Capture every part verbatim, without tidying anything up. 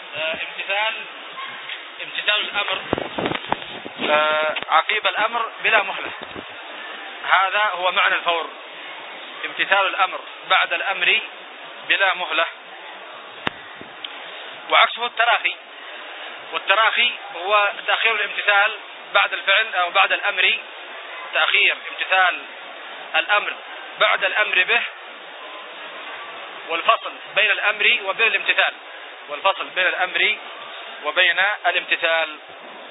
امتثال امتثال الأمر عقيب الأمر بلا مهلة، هذا هو معنى الفور، امتثال الأمر بعد الأمر بلا مهلة. وعكسه التراخي، والتراخي هو تأخير الامتثال بعد الفعل أو بعد الأمر، تأخير امتثال الأمر بعد الأمر به، والفصل بين الأمر وبين الامتثال، والفصل بين الأمر وبين الامتثال.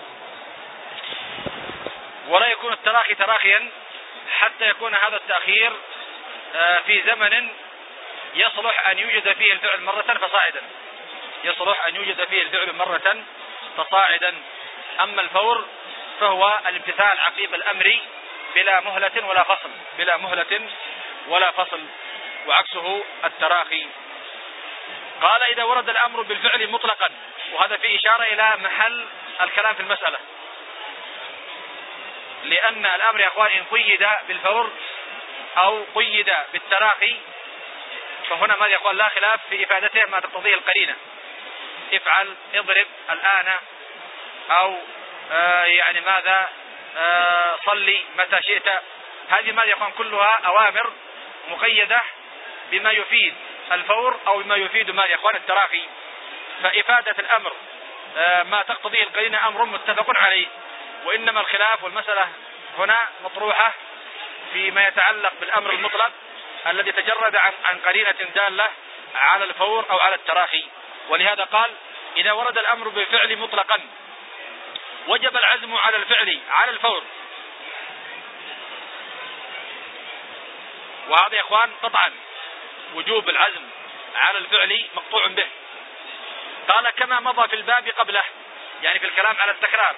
ولا يكون التراخي تراخيا حتى يكون هذا التأخير في زمن يصلح أن يوجد فيه الفعل مرة فصاعدا، يصلح أن يوجد فيه الفعل مرة فصاعدا. أما الفور فهو الامتثال عقيب الأمر بلا مهلة ولا فصل، بلا مهلة ولا فصل، وعكسه التراخي. قال إذا ورد الأمر بالفعل مطلقا، وهذا في إشارة إلى محل الكلام في المسألة، لأن الأمر يا أخوان إن قيد بالفور أو قيد بالتراخي فهنا ماذا يقول؟ لا خلاف في إفادته ما تقتضيه القرينة، افعل، اضرب الآن، أو آه يعني ماذا آه صلي متى شئت. هذه ماذا يقول؟ كلها أوامر مقيدة بما يفيد الفور أو بما يفيد ماذا يقول؟ التراخي. فإفادة الأمر آه ما تقتضيه القرينة أمر متفق عليه، وإنما الخلاف والمسألة هنا مطروحة فيما يتعلق بالأمر المطلق الذي تجرد عن عن قرينة دالة على الفور أو على التراخي. ولهذا قال إذا ورد الأمر بالفعل مطلقا وجب العزم على الفعل على الفور. وهذا يا إخوان قطعا وجوب العزم على الفعل مقطوع به. قال كما مضى في الباب قبله، يعني في الكلام على التكرار،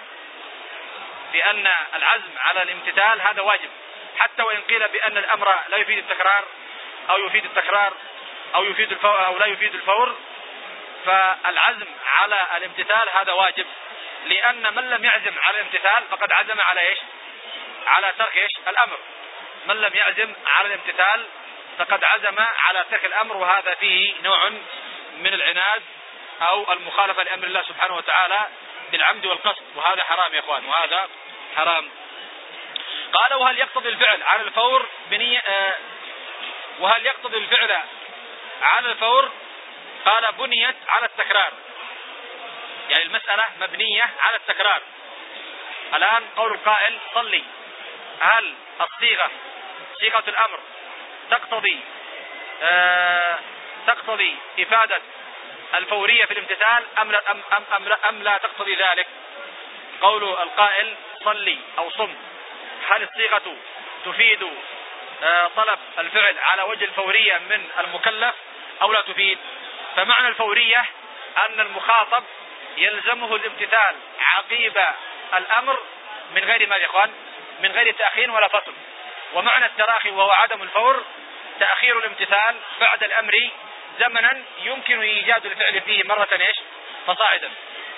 بأن العزم على الامتثال هذا واجب، حتى وإن قيل بأن الأمر لا يفيد التكرار أو يفيد التكرار أو يفيد الفور أو لا يفيد الفور، فالعزم على الامتثال هذا واجب، لأن من لم يعزم على الامتثال فقد عزم على إيش؟ على ترك إيش؟ الأمر. من لم يعزم على الامتثال فقد عزم على ترك الأمر، وهذا فيه نوع من العناد أو المخالفة لأمر الله سبحانه وتعالى بالعمد والقصد، وهذا حرام يا إخوان، وهذا حرام. قال وهل يقتضي الفعل على الفور بنية آه وهل يقتضي الفعل على الفور؟ قال بنيت على التكرار، يعني المسألة مبنية على التكرار. الآن قول القائل صلي، هل الصيغة صيغة الأمر تقتضي آه تقتضي إفادة الفورية في الامتثال أم لا, أم, أم, أم, لا, أم لا تقتضي ذلك؟ قول القائل صلي أو صم، هل الصيغة تفيد آه طلب الفعل على وجه الفورية من المكلف أو لا تفيد؟ فمعنى الفورية أن المخاطب يلزمه الامتثال عقيب الأمر من غير ما يا إخوان؟ من غير تأخير ولا فصل. ومعنى التراخي وهو عدم الفور تأخير الامتثال بعد الأمر زمنا يمكن إيجاد الفعل فيه مرة إيش؟ فصاعدا.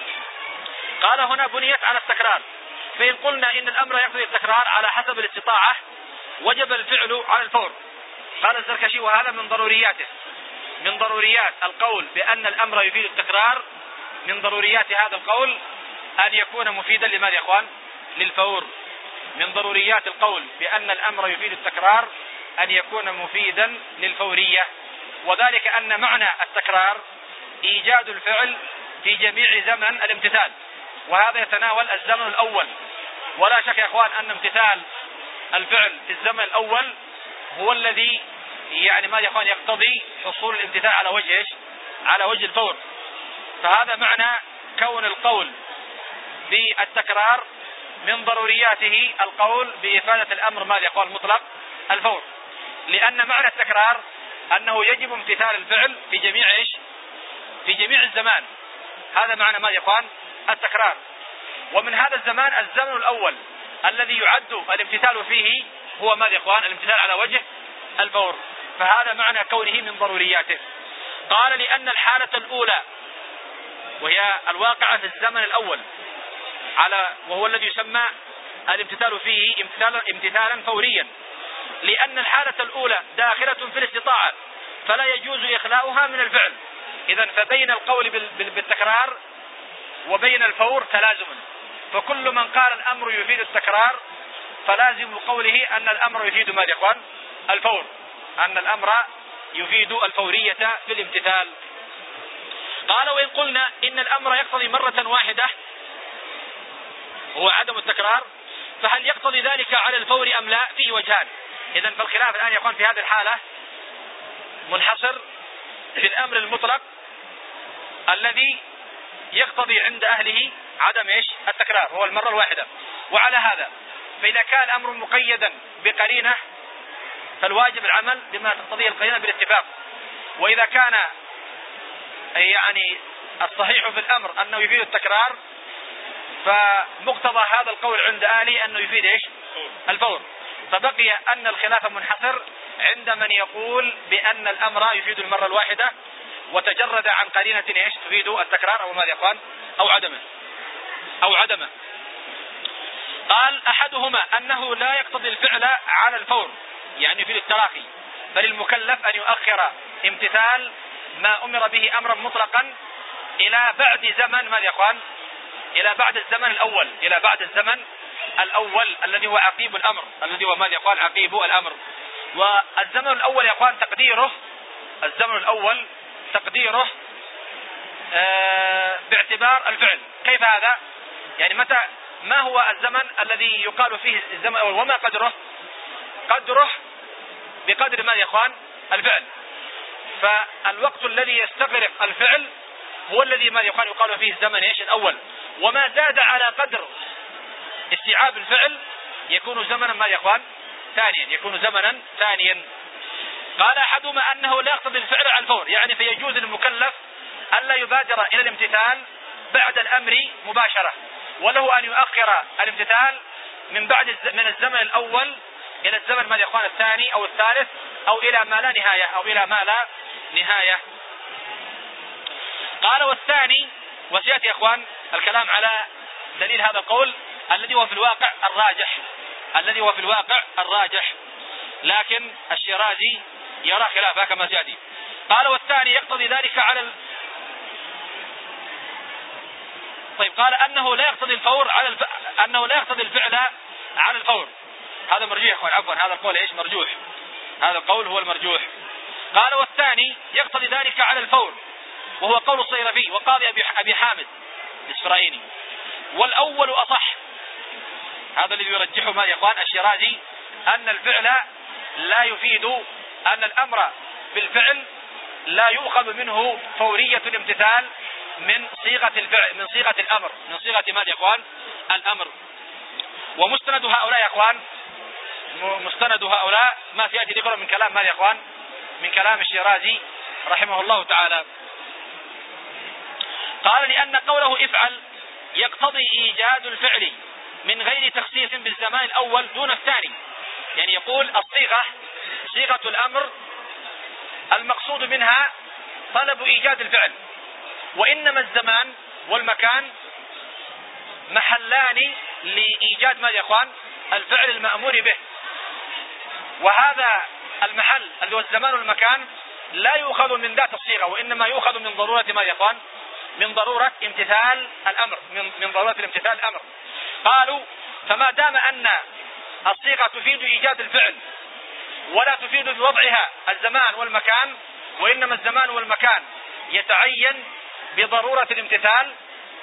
قال هنا بنيت على التكرار، فإن قلنا إن الأمر يقضي التكرار على حسب الاستطاعة وجب الفعل على الفور. قال الزركشي وهذا من ضرورياته، من ضروريات القول بأن الأمر يفيد التكرار، من ضروريات هذا القول أن يكون مفيدا لماذا يا إخوان؟ للفور. من ضروريات القول بأن الأمر يفيد التكرار أن يكون مفيدا للفورية، وذلك أن معنى التكرار إيجاد الفعل في جميع زمن الامتثال، وهذا يتناول الزمن الأول. ولا شك يا إخوان أن امتثال الفعل في الزمن الأول هو الذي يعني ما يا إخوان يقتضي حصول الامتثال على وجه إيش؟ على وجه الفور. فهذا معنى كون القول بالتكرار من ضرورياته القول بإفادة الأمر ماذا يقول مطلق الفور، لأن معنى التكرار أنه يجب امتثال الفعل في جميع إيش؟ في جميع الزمان. هذا معنى ماذا يقول التكرار. ومن هذا الزمان الزمن الأول الذي يعد الامتثال فيه هو ماذا يقول الامتثال على وجه الفور، فهذا معنى كونه من ضرورياته. قال لأن الحالة الأولى وهي الواقعة في الزمن الأول على وهو الذي يسمى الامتثال فيه امتثالا, امتثالا فوريا، لأن الحالة الأولى داخلة في الاستطاعة فلا يجوز إخلاؤها من الفعل. إذن فبين القول بالتكرار وبين الفور تلازم، فكل من قال الأمر يفيد التكرار فلازم قوله أن الأمر يفيد ماذا يا إخوان؟ الفور، أن الأمر يفيد الفورية في الامتثال. قال وإن قلنا إن الأمر يقتضي مرة واحدة هو عدم التكرار، فهل يقتضي ذلك على الفور أم لا؟ فيه وجهان. إذن فالخلاف الآن يكون في هذه الحالة منحصر في الأمر المطلق الذي يقتضي عند أهله عدم إيش؟ التكرار، هو المرة الواحدة. وعلى هذا فإذا كان الأمر مقيدا بقرينة فالواجب العمل بما تقتضيه القرينة بالاتفاق، وإذا كان يعني الصحيح في الأمر أنه يفيد التكرار فمقتضى هذا القول عند أهله أنه يفيد إيش؟ الفور. فبقي أن الخلاف منحصر عند من يقول بأن الأمر يفيد المرة الواحدة وتجرد عن قرينة إيش؟ تفيد التكرار أو ماذا يقال؟ أو عدمه أو عدمه. قال أحدهما أنه لا يقتضي الفعل على الفور، يعني في التراخي، بل المكلف أن يؤخر امتثال ما أمر به أمرا مطلقا إلى بعد زمن ماذا يقال؟ إلى بعد الزمن الأول، إلى بعد الزمن الأول الذي هو عقيب الأمر، الذي هو ماذا يقال؟ عقيب الأمر. والزمن الأول يقال تقديره، الزمن الأول تقديره آه باعتبار الفعل. كيف هذا؟ يعني متى ما هو الزمن الذي يقال فيه الزمن الأول وما قدره؟ قدره بقدر ما يا اخوان؟ الفعل. فالوقت الذي يستغرق الفعل هو الذي ما يقال يقال فيه الزمن ايش؟ الأول. وما زاد على قدر استيعاب الفعل يكون زمنا ما يا اخوان؟ ثانيا، يكون زمنا ثانيا. قال أحدهما أنه لا يقتضي الفعل على الفور، يعني فيجوز للمكلف ألا يبادر إلى الامتثال بعد الأمر مباشرة، وله أن يؤخر الامتثال من بعد من الزمن الأول إلى الزمن ما يقال الثاني أو الثالث أو إلى ما لا نهاية أو إلى ما لا نهاية. قال والثاني، وسيأتي يا إخوان الكلام على دليل هذا القول الذي هو في الواقع الراجح، الذي هو في الواقع الراجح، لكن الشيرازي يرى خلافه كما سيأتي. قال والثاني يقتضي ذلك على ال... طيب قال أنه لا يقتضي الفور على الف... أنه لا يقتضي الفعل على الفور، هذا مرجوح يا اخوان، عفوا هذا القول ايش؟ مرجوح، هذا القول هو المرجوح. قال والثاني يقتضي ذلك على الفور، وهو قول الصيرفي وقاضي أبي حامد الإسرائيلي، والأول أصح. هذا الذي يرجحه ما يا اخوان الشيرازي، أن الفعل لا يفيد، أن الأمر بالفعل لا يؤخذ منه فورية الامتثال من صيغة الفعل، من صيغة الأمر، من صيغة ماذا يا اخوان؟ الأمر. ومستند هؤلاء يا اخوان، مستند هؤلاء ما سيأتي ذكره من كلام ماذا يا اخوان؟ من كلام الشيرازي رحمه الله تعالى. قال لأن قوله افعل يقتضي إيجاد الفعل من غير تخصيص بالزمان الأول دون الثاني، يعني يقول الصيغة صيغة الأمر المقصود منها طلب إيجاد الفعل، وإنما الزمان والمكان محلان لإيجاد ما يا إخوان؟ الفعل المأمور به. وهذا المحل اللي هو الزمان والمكان لا يؤخذ من ذات الصيغة، وإنما يؤخذ من ضرورة ما يا إخوان؟ من ضرورة امتثال الأمر، من, من ضرورة الامتثال الأمر. قالوا فما دام أن الصيغة تفيد إيجاد الفعل ولا تفيد بوضعها الزمان والمكان، وإنما الزمان والمكان يتعين بضرورة الامتثال،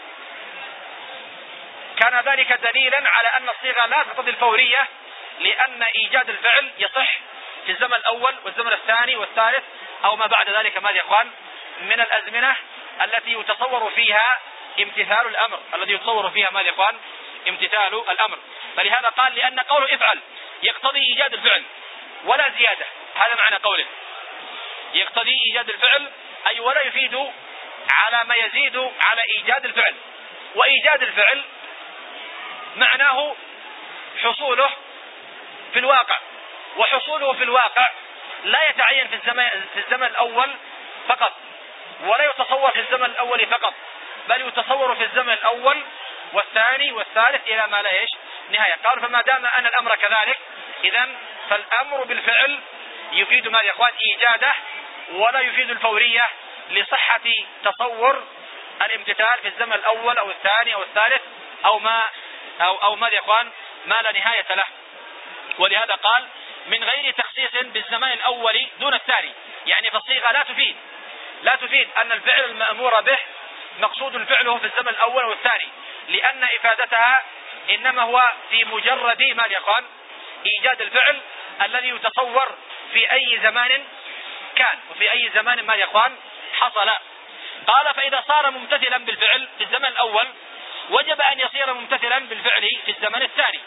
كان ذلك دليلا على أن الصيغة لا تقتضي الفورية، لأن إيجاد الفعل يصح في الزمن الأول والزمن الثاني والثالث أو ما بعد ذلك ماذا يا إخوان؟ من الأزمنة التي يتصور فيها امتثال الأمر، الذي يتصور فيها ماذا يا إخوان؟ امتثال الأمر. فلهذا قال لأن قوله افعل يقتضي إيجاد الفعل ولا زيادة، هذا معنى قوله يقتضي إيجاد الفعل، أي ولا يفيد على ما يزيد على إيجاد الفعل. وإيجاد الفعل معناه حصوله في الواقع، وحصوله في الواقع لا يتعين في الزمن, في الزمن الأول فقط، ولا يتصور في الزمن الأول فقط، بل يتصور في الزمن الأول والثاني والثالث إلى ما لا إيش نهاية. قال فما دام أن الأمر كذلك إذن فالأمر بالفعل يفيد ما يا إخوان؟ إيجاده، ولا يفيد الفورية لصحة تصور الامتثال في الزمن الأول أو الثاني أو الثالث أو ما أو أو ماذا يا إخوان ما لا نهاية له. ولهذا قال من غير تخصيص بالزمان الأول دون الثاني، يعني فالصيغة لا تفيد لا تفيد أن الفعل المأمور به مقصود فعله في الزمن الأول والثاني، لأن إفادتها إنما هو في مجرد ماذا يا إخوان إيجاد الفعل الذي يتصور في أي زمان كان وفي أي زمان ماذا يا إخوان حصل. قال فإذا صار ممتثلا بالفعل في الزمن الأول وجب أن يصير ممتثلا بالفعل في الزمن الثاني،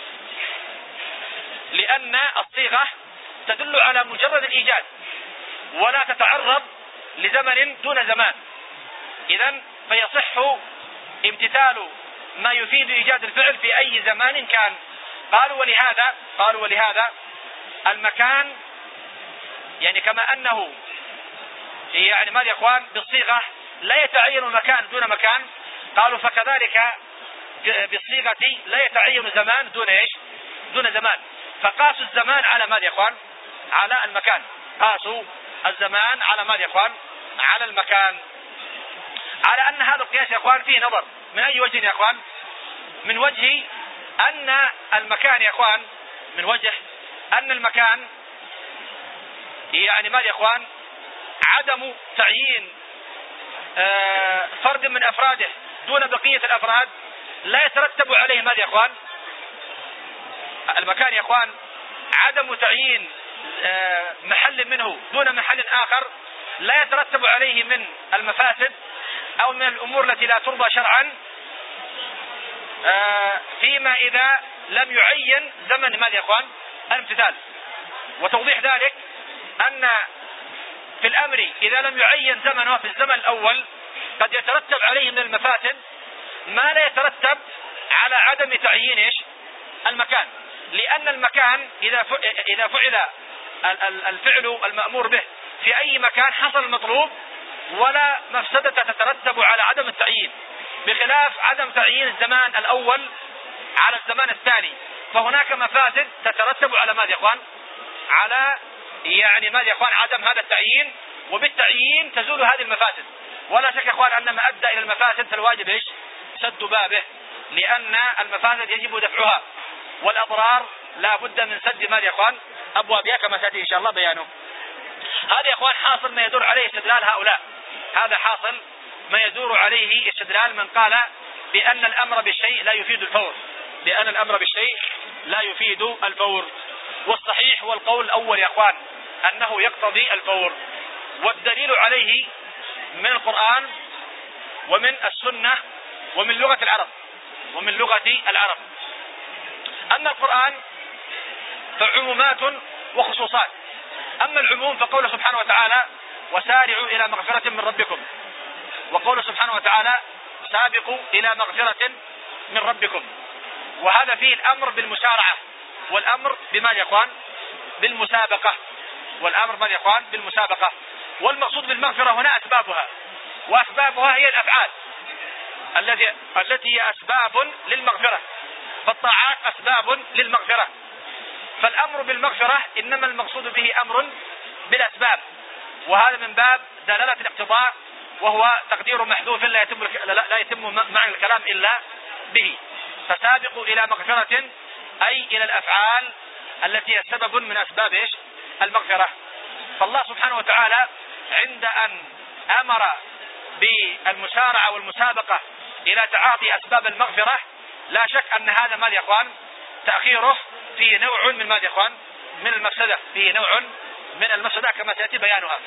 لأن الصيغة تدل على مجرد الإيجاد ولا تتعرض لزمن دون زمان، إذن فيصح امتثال ما يفيد إيجاد الفعل في أي زمان كان. قالوا ولهذا قالوا ولهذا المكان، يعني كما أنه يعني ماذا يا إخوان بالصيغة لا يتعين مكان دون مكان، قالوا فكذلك بالصيغة لا يتعين زمان دون إيش دون زمان. فقاسوا الزمان على ماذا يا إخوان على المكان، قاسوا الزمان على ماذا يا إخوان على المكان، على أن هذا القياس يا إخوان فيه نظر. من أي وجه يا إخوان؟ من وجه أن المكان يا إخوان من وجه أن المكان يعني ماذا يا إخوان عدم تعيين آه فرد من أفراده دون بقية الأفراد لا يترتب عليه ماذا يا إخوان المكان يا إخوان عدم تعيين آه محل منه دون محل آخر لا يترتب عليه من المفاسد أو من الأمور التي لا ترضى شرعا آه فيما إذا لم يعين زمن ماذا يا إخوان الامتثال. وتوضيح ذلك أن في الأمر إذا لم يعين زمنه في الزمن الأول قد يترتب عليه من المفاسد ما لا يترتب على عدم تعيين إيش المكان، لأن المكان إذا إذا فعل الفعل المأمور به في أي مكان حصل المطلوب ولا مفسدة تترتب على عدم التعيين، بخلاف عدم تعيين الزمان الأول على الزمان الثاني، فهناك مفاسد تترتب على ماذا يا إخوان على يعني ماذا يا إخوان عدم هذا التعيين، وبالتعيين تزول هذه المفاسد. ولا شك يا إخوان أن ما أدى إلى المفاسد فالواجب إيش سد بابه، لأن المفاسد يجب دفعها والأضرار لا بد من سد ماذا يا إخوان أبوابها كما سيأتي إن شاء الله بيانه. هذا يا إخوان حاصل ما يدور عليه استدلال هؤلاء، هذا حاصل ما يدور عليه استدلال من قال بأن الأمر بالشيء لا يفيد الفور، بأن الأمر بالشيء لا يفيد الفور. والصحيح هو القول الأول يا أخوان أنه يقتضي الفور، والدليل عليه من القرآن ومن السنة ومن لغة العرب ومن لغة العرب. أما القرآن فعمومات وخصوصات. أما العموم فقوله سبحانه وتعالى وسارعوا إلى مغفرة من ربكم، وقوله سبحانه وتعالى سابقوا إلى مغفرة من ربكم، وهذا فيه الأمر بالمسارعة والأمر بما يقال بالمسابقة، والأمر ما يقال بالمسابقة. والمقصود بالمغفرة هنا أسبابها، وأسبابها هي الأفعال التي التي هي أسباب للمغفرة، فالطاعات أسباب للمغفرة. فالأمر بالمغفرة إنما المقصود به أمر بالأسباب، وهذا من باب دلالة الاقتضاء، وهو تقدير محذوف لا يتم لا يتم معنى الكلام إلا به. فسابقوا إلى مغفرة أي إلى الأفعال التي هي سبب من أسباب إيش المغفرة. فالله سبحانه وتعالى عند أن أمر بالمسارعة والمسابقة إلى تعاطي أسباب المغفرة لا شك أن هذا ماذا يا إخوان تأخيره فيه نوع من ماذا يا إخوان من المفسدة، فيه نوع من المفسدة كما سيأتي بيانها.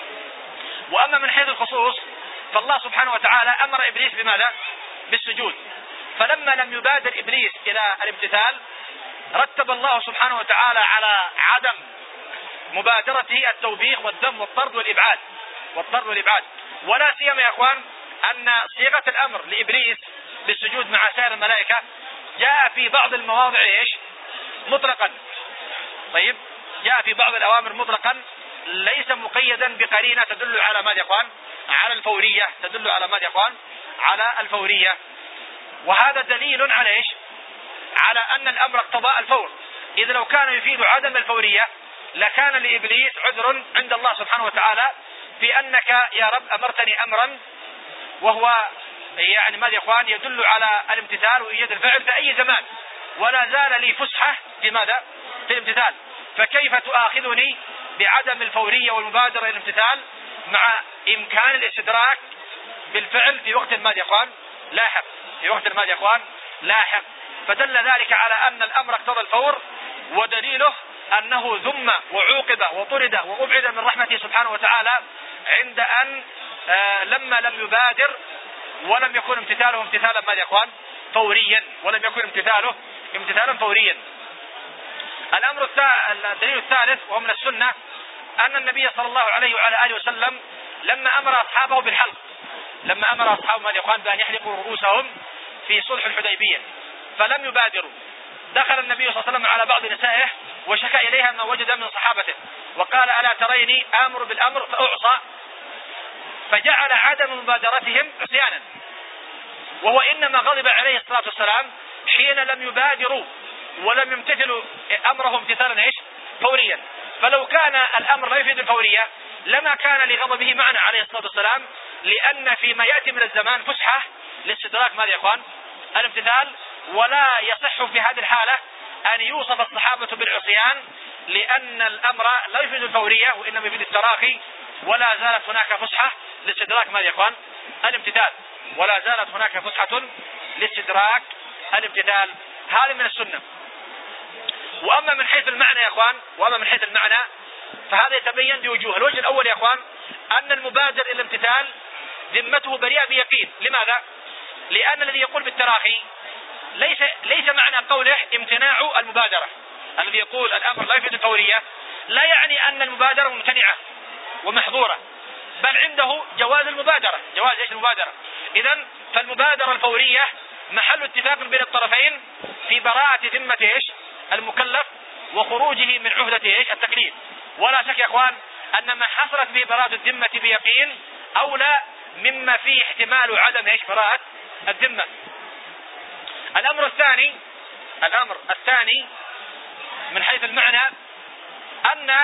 وأما من حيث الخصوص فالله سبحانه وتعالى أمر إبليس بماذا؟ بالسجود، فلما لم يبادر إبليس إلى الامتثال رتب الله سبحانه وتعالى على عدم مبادرته التوبيخ والذم والطرد والإبعاد والطرد والإبعاد. ولا سيما يا أخوان أن صيغة الأمر لإبليس بالسجود مع سائر الملائكة جاء في بعض المواضع إيش مطلقا. طيب جاء في بعض الأوامر مطلقا ليس مقيدا بقرينة تدل على ماذا يا أخوان على الفورية، تدل على ماذا يا أخوان على الفورية. وهذا دليل على إيش على أن الأمر اقتضاء الفور، إذا لو كان يفيد عدم الفورية لكان لإبليس عذر عند الله سبحانه وتعالى في أنك يا رب أمرتني أمرا وهو يعني ماذا يا إخوان يدل على الامتثال وإيجاد الفعل في أي زمان، ولا زال لي فسحة في ماذا؟ في الامتثال، فكيف تؤاخذني بعدم الفورية والمبادرة إلى الامتثال مع إمكان الاستدراك بالفعل في وقت ماذا يا إخوان لاحق، في وقت ماذا يا إخوان لاحق. فدل ذلك على أن الأمر اقتضى الفور، ودليله أنه ذم وعوقب وطرد وأبعد من رحمته سبحانه وتعالى عند أن آه لما لم يبادر ولم يكن امتثاله امتثالا ماذا يا إخوان فوريا، ولم يكن امتثاله امتثالا فوريا. الأمر الدليل الثالث وهو من السنة أن النبي صلى الله عليه وعلى آله وسلم لما أمر أصحابه بالحلق، لما أمر أصحابه ماذا يا إخوان بأن يحلقوا رؤوسهم في صلح الحديبية فلم يبادروا، دخل النبي صلى الله عليه وسلم على بعض نسائه وشكى إليها ما وجد من صحابته وقال ألا تريني آمر بالأمر فأعصى، فجعل عدم مبادرتهم عصيانا، وهو إنما غضب عليه الصلاة والسلام حين لم يبادروا ولم يمتثلوا أمره امتثالا ايش فوريا. فلو كان الأمر لا يفيد الفورية لما كان لغضبه معنى عليه الصلاة والسلام، لأن فيما يأتي من الزمان فسحة لاستدراك ماذا يا إخوان الامتثال، ولا يصح في هذه الحالة أن يوصف الصحابة بالعصيان، لأن الأمر لا يفيد الفورية وإنما يفيد التراخي، ولا زالت هناك فسحة لاستدراك ماذا يا إخوان الامتثال، ولا زالت هناك فسحة لاستدراك الامتثال. هذا من السنة. وأما من حيث المعنى يا إخوان، وأما من حيث المعنى فهذا يتبين بوجوه. الوجه الأول يا إخوان أن المبادر إلى الامتثال ذمته بريئة بيقين. لماذا؟ لأن الذي يقول بالتراخي ليس ليس معنى قوله امتناع المبادرة. الذي يقول الأمر لا يفيد الفورية لا يعني أن المبادرة ممتنعة ومحظورة، بل عنده جواز المبادرة، جواز ايش المبادرة. إذن فالمبادرة الفورية محل اتفاق بين الطرفين في براءة ذمة ايش المكلف وخروجه من عهدة ايش التكليف. ولا شك يا اخوان ان ما حصلت به براءة الذمة بيقين اولى مما فيه احتمال عدم ايش براءة الذمة. الامر الثاني الامر الثاني من حيث المعنى ان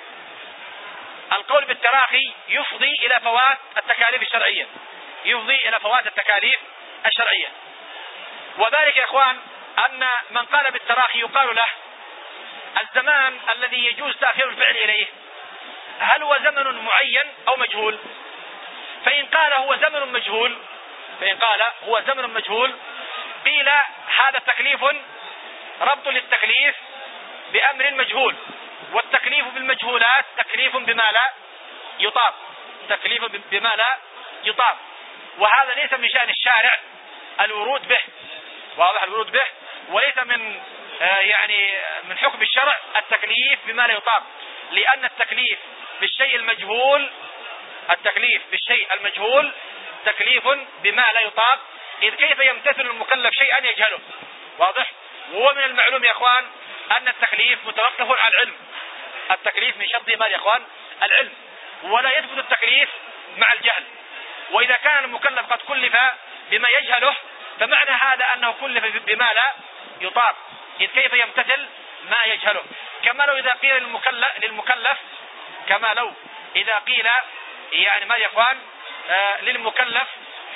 القول بالتراخي يفضي الى فوات التكاليف الشرعية، يفضي الى فوات التكاليف الشرعية. وذلك يا اخوان ان من قال بالتراخي يقال له الزمان الذي يجوز تأخير الفعل اليه هل هو زمن معين او مجهول؟ فان قال هو زمن مجهول فان قال هو زمن مجهول قيل هذا تكليف ربط للتكليف بامر مجهول، والتكليف بالمجهولات تكليف بما لا يطاق، تكليف بما لا يطاق. وهذا ليس من شأن الشارع الورود به، واضح الورود به، وليس من آه يعني من حكم الشرع التكليف بما لا يطاق، لأن التكليف بالشيء المجهول التكليف بالشيء المجهول تكليف بما لا يطاق، إذ كيف يمتثل المكلف شيئا يجهله؟ واضح. وهو من المعلوم يا اخوان ان التكليف متوقف على العلم، التكليف من شرطه ما يا اخوان العلم، ولا يثبت التكليف مع الجهل. واذا كان المكلف قد كلف بما يجهله فمعنى هذا انه كلف بما لا يطاق، اذ كيف يمتثل ما يجهله. كما لو اذا قيل للمكلف, للمكلف كما لو اذا قيل يعني ما يا اخوان آه للمكلف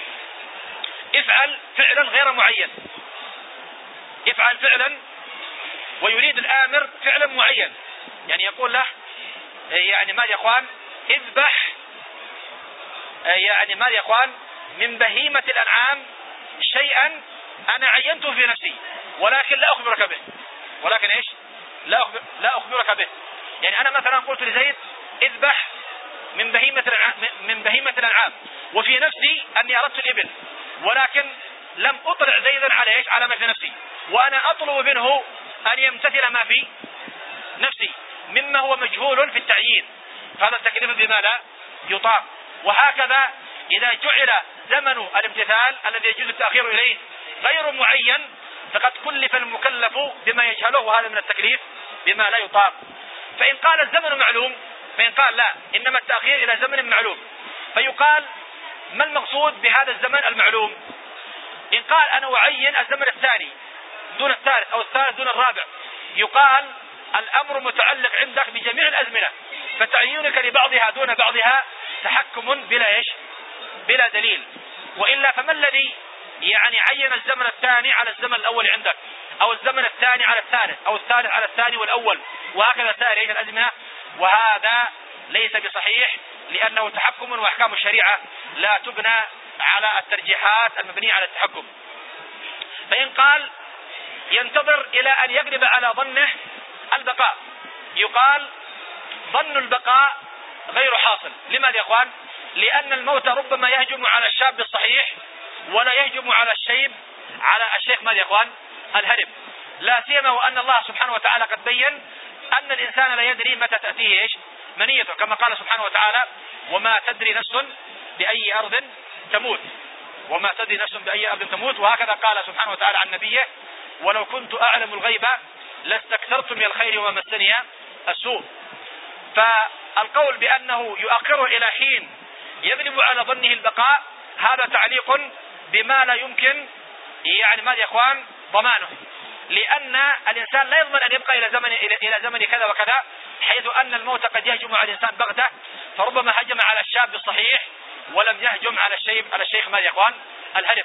افعل فعلا غير معين، افعل فعلا ويريد الآمر فعلا معين، يعني يقول له يعني ما يا اخوان اذبح يعني ما يا اخوان من بهيمة الأنعام شيئا أنا عينته في نفسي ولكن لا أخبرك به، ولكن إيش لا أخبر لا أخبرك به. يعني أنا مثلا قلت لزيد اذبح من بهيمة الأنعام من بهيمة الأنعام وفي نفسي أني أردت الإبل، ولكن لم أطلع زيدا على إيش على ما في نفسي، وأنا أطلب منه أن يمتثل ما في نفسي مما هو مجهول في التعيين، فهذا التكليف بما لا يطاق. وهكذا إذا جعل زمن الامتثال الذي يجوز التأخير إليه غير معين فقد كلف المكلف بما يجهله، وهذا من التكليف بما لا يطاق. فإن قال الزمن معلوم فإن قال لا إنما التأخير إلى زمن معلوم فيقال ما المقصود بهذا الزمن المعلوم؟ إن قال أنا أعين الزمن الثاني دون الثالث أو الثالث دون الرابع يقال الأمر متعلق عندك بجميع الأزمنة، فتعيينك لبعضها دون بعضها تحكم بلا إيش بلا دليل. وإلا فما الذي يعني عين الزمن الثاني على الزمن الأول عندك، أو الزمن الثاني على الثالث، أو الثالث على الثاني والأول، وهكذا سائر الأزمنة؟ وهذا ليس بصحيح، لأنه تحكم، وأحكام الشريعة لا تبنى على الترجيحات المبنية على التحكم. فإن قال ينتظر إلى أن يغلب على ظنه البقاء، يقال ظن البقاء غير حاصل. لماذا يا إخوان؟ لأن الموت ربما يهجم على الشاب الصحيح، ولا يهجم على الشيب على الشيخ ماذا يا إخوان الهرب، لا سيما وأن الله سبحانه وتعالى قد بين أن الإنسان لا يدري متى تأتيه إيش منيته، كما قال سبحانه وتعالى: وما تدري نفس بأي أرض تموت، وما تدري نفس بأي أرض تموت. وهكذا قال سبحانه وتعالى عن نبيه: ولو كنت أعلم الغيب لاستكثرت من الخير وما مسني السوء. فالقول بأنه يؤخره إلى حين يغلب على ظنه البقاء، هذا تعليق بما لا يمكن يعني ماذا يا إخوان ضمانه، لأن الإنسان لا يضمن أن يبقى إلى زمن إلى زمن كذا وكذا، حيث أن الموت قد يهجم على الإنسان بغتة، فربما هجم على الشاب الصحيح ولم يهجم على الشيخ على الشيخ ماذا يا إخوان الهرم.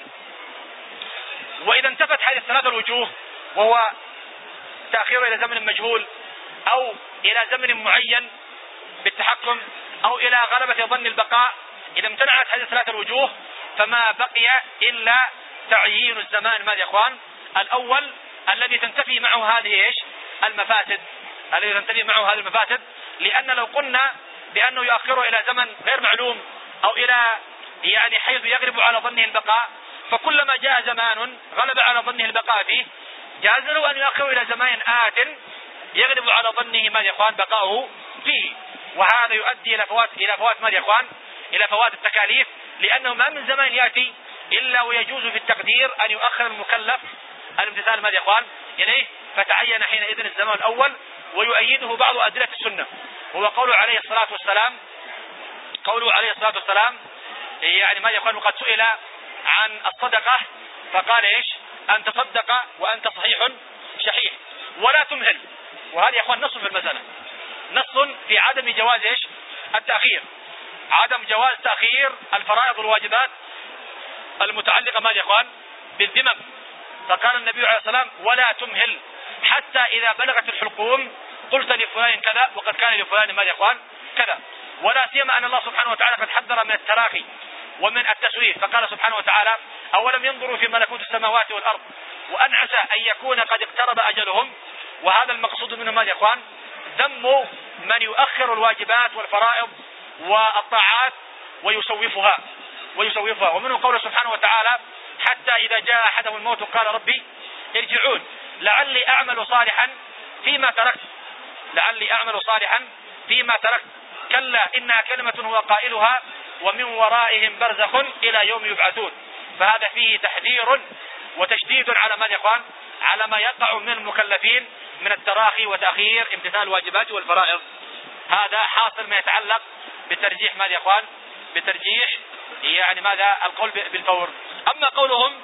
وإذا انتفت هذه الثلاثة الوجوه، وهو تأخيره إلى زمن مجهول، أو إلى زمن معين بالتحكم، أو إلى غلبة ظن البقاء، إذا امتنعت هذه الثلاثة الوجوه فما بقي إلا تعيين الزمان ماذا يا إخوان الأول، الذي تنتفي معه هذه إيش المفاسد، الذي تنتفي معه هذه المفاسد. لأن لو قلنا بأنه يؤخره إلى زمن غير معلوم، أو إلى يعني حيث يغلب على ظنه البقاء، فكلما جاء زمان غلب على ظنه البقاء فيه، جاز له أن يؤخره إلى زمان آت يغلب على ظنه ماذا يا إخوان بقاؤه فيه. وهذا يؤدي إلى فوات إلى فوات ماذا يا إخوان إلى فوات التكاليف، لأنه ما من زمان يأتي إلا ويجوز في التقدير أن يؤخر المكلف الامتثال ماذا يا إخوان إليه، فتعين حينئذ الزمان الأول. ويؤيده بعض أدلة السنة، هو قوله عليه الصلاة والسلام قوله عليه الصلاة والسلام يعني ماذا يقول: وقد سئل عن الصدقة فقال إيش أن تصدق وأنت صحيح شحيح ولا تمهل. وهذا يا إخوان نص في المسألة، نص في عدم جواز إيش التأخير، عدم جواز تأخير الفرائض والواجبات المتعلقة ماذا يا إخوان بالذمم. فقال النبي عليه الصلاة والسلام: ولا تمهل حتى إذا بلغت الحلقوم قلت لفلان كذا وقد كان لفلان ماذا يا إخوان كذا. ولا سيما أن الله سبحانه وتعالى قد حذر من التراخي ومن التسويف، فقال سبحانه وتعالى: أولم ينظروا في ملكوت السماوات والأرض وأن عسى أن يكون قد اقترب أجلهم. وهذا المقصود منه ماذا يا إخوان ذم من يؤخر الواجبات والفرائض والطاعات ويسوفها ويسوفها ومنه قوله سبحانه وتعالى: حتى إذا جاء أحدهم الموت قال ربي ارجعون لعلي أعمل صالحا فيما تركت لعلي أعمل صالحا فيما تركت كلا إنها كلمة هو قائلها ومن ورائهم برزخ إلى يوم يبعثون. فهذا فيه تحذير وتشديد على من يقال على ما يقع من المكلفين من التراخي وتأخير امتثال الواجبات والفرائض. هذا حاصل ما يتعلق بالترجيح ماذا يا اخوان بترجيح يعني ماذا القول بالفور. أما قولهم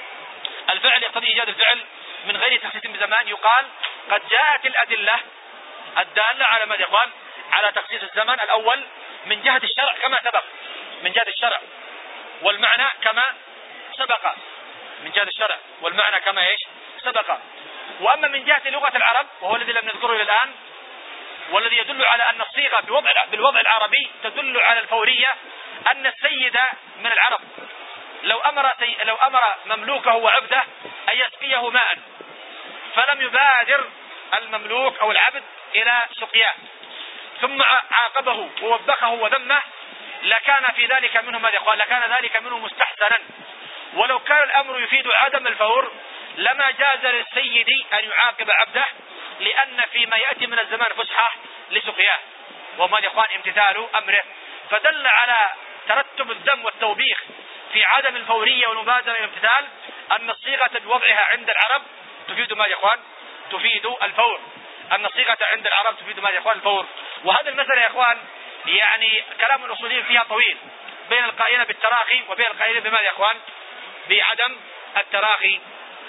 الفعل يقتضي إيجاد الفعل من غير تخصيص بزمان، يقال قد جاءت الأدلة الدالة على ماذا يا اخوان على تخصيص الزمن الأول من جهة الشرع كما سبق، من جهة الشرع والمعنى كما سبق، من جهة الشرع والمعنى كما ايش سبق. وأما من جهة لغة العرب وهو الذي لم نذكره إلى الآن، والذي يدل على أن الصيغة بوضع بالوضع العربي تدل على الفورية، أن السيد من العرب لو أمر سي... لو أمر مملوكه وعبده أن يسقيه ماء فلم يبادر المملوك أو العبد إلى سقياه ثم عاقبه ووبخه وذمه، لكان في ذلك منه ماذا يقال لكان ذلك منه مستحسنا. ولو كان الأمر يفيد عدم الفور لما جاز للسيد أن يعاقب عبده، لأن فيما يأتي من الزمان فسحة لسقياه وما يقال امتثال أمره. فدل على ترتب الذم والتوبيخ في عدم الفورية والمبادرة إلى الامتثال أن الصيغة بوضعها عند العرب تفيد ما يقال تفيد الفور، أن الصيغة عند العرب تفيد ما يقال الفور. وهذا المسألة يا إخوان يعني كلام الأصوليين فيها طويل بين القائلين بالتراخي وبين القائلين بما يا إخوان بعدم التراخي.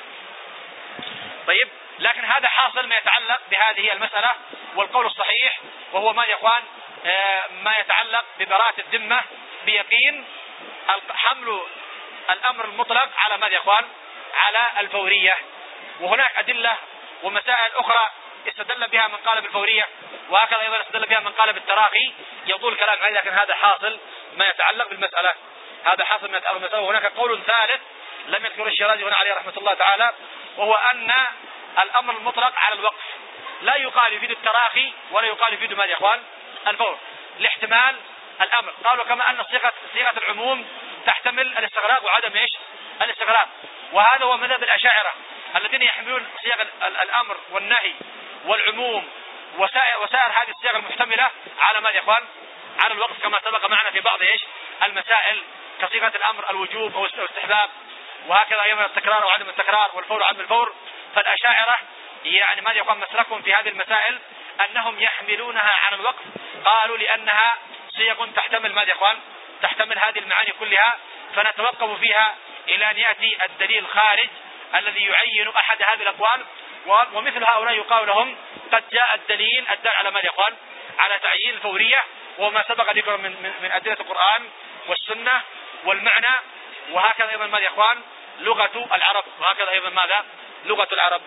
طيب، لكن هذا حاصل ما يتعلق بهذه المسألة، والقول الصحيح وهو ما يا إخوان ما يتعلق ببراءة الذمة بيقين، حمل الأمر المطلق على ماذا يا إخوان؟ على الفورية. وهناك أدلة ومسائل أخرى استدل بها من قال بالفورية، وهكذا أيضا استدل بها من قال بالتراخي. يطول الكلام عليه، لكن هذا حاصل ما يتعلق بالمسألة، هذا حاصل ما يتعلق بالمسألة. وهناك قول ثالث لم يذكر الشيرازي هنا عليه رحمة الله تعالى، وهو أن الأمر المطلق على الوقف لا يقال يفيد التراخي ولا يقال يفيد ماذا يا إخوان؟ الفور، لاحتمال الأمر. قالوا كما أن صيغة صيغة العموم تحتمل الاستغراق وعدم ايش؟ الاستغراق. وهذا هو مذهب الأشاعرة الذين يحملون صيغ الأمر والنهي والعموم وسائر, وسائر هذه الصيغ المحتملة على ماذا يا إخوان؟ على الوقف، كما سبق معنا في بعض ايش؟ المسائل كصيغة الأمر الوجوب أو الاستحباب، وهكذا أيضا التكرار وعدم التكرار والفور وعدم الفور. فالأشاعرة يعني ماذا يقوم مسلكهم في هذه المسائل أنهم يحملونها على الوقف، قالوا لأنها صيغ تحتمل ماذا يا إخوان؟ تحتمل هذه المعاني كلها، فنتوقف فيها إلى أن يأتي الدليل خارج الذي يعين أحد هذه الأقوال. ومثل هؤلاء يقال لهم قد جاء الدليل الدال على ماذا يا إخوان؟ على تعيين الفورية، وما سبق ذكر من, من, من أدلة القرآن والسنة والمعنى، وهكذا أيضا ماذا يا إخوان؟ لغة العرب، وهكذا أيضا ماذا؟ لغة العرب.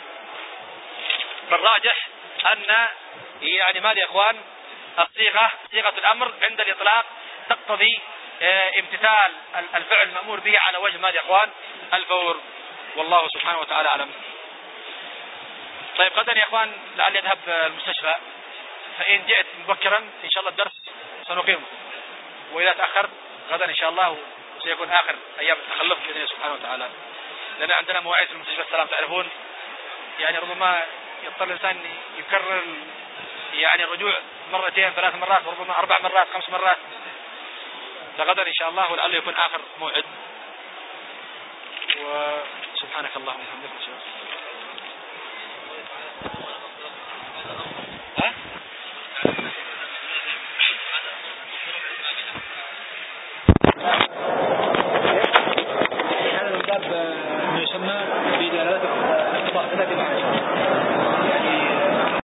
فالراجح أن يعني ماذا يا إخوان؟ الصيغة صيغة الأمر عند الإطلاق تقتضي امتثال الفعل المأمور به على وجه ماذا يا إخوان؟ الفور. والله سبحانه وتعالى أعلم. طيب غدا يا إخوان لعل يذهب المستشفى، فإن جئت مبكرا إن شاء الله الدرس سنقيمه، وإذا تأخرت غدا إن شاء الله سيكون آخر أيام التخلف بإذن الله سبحانه وتعالى، لأن عندنا مواعيد في المستشفى السلام تعرفون، يعني ربما يضطر الإنسان يكرر يعني الرجوع مرتين ثلاث مرات وربما أربع مرات خمس مرات، فغدا إن شاء الله ولعله يكون آخر موعد. وسبحانك اللهم وبحمدك.